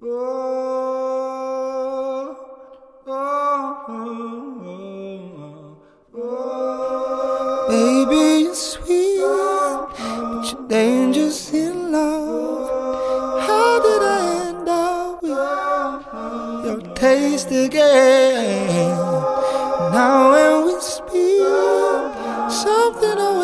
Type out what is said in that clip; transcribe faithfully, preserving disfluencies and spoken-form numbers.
Oh, oh, oh, oh. Baby, you're sweet, but you're dangerous in love. How did I end up with your taste again? Now when we speak, something always